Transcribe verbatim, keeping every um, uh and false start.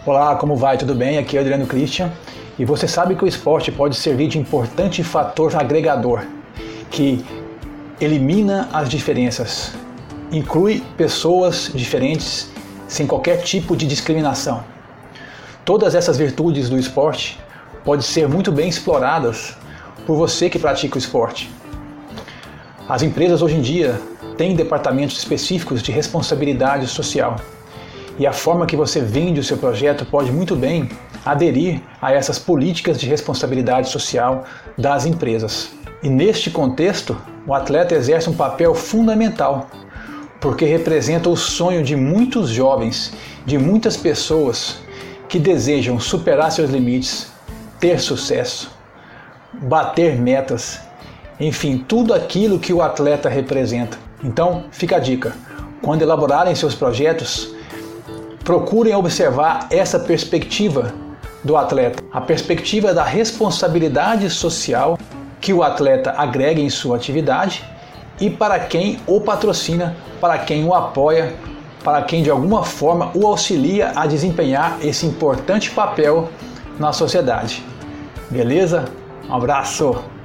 Olá, como vai? Tudo bem? Aqui é o Adriano Christian e você sabe que o esporte pode servir de importante fator agregador que elimina as diferenças, inclui pessoas diferentes sem qualquer tipo de discriminação. Todas essas virtudes do esporte podem ser muito bem exploradas por você que pratica o esporte. As empresas hoje em dia têm departamentos específicos de responsabilidade social. E a forma que você vende o seu projeto pode muito bem aderir a essas políticas de responsabilidade social das empresas. E neste contexto, o atleta exerce um papel fundamental, porque representa o sonho de muitos jovens, de muitas pessoas que desejam superar seus limites, ter sucesso, bater metas, enfim, tudo aquilo que o atleta representa. Então, fica a dica, quando elaborarem seus projetos, procurem observar essa perspectiva do atleta, a perspectiva da responsabilidade social que o atleta agrega em sua atividade e para quem o patrocina, para quem o apoia, para quem de alguma forma o auxilia a desempenhar esse importante papel na sociedade. Beleza? Um abraço!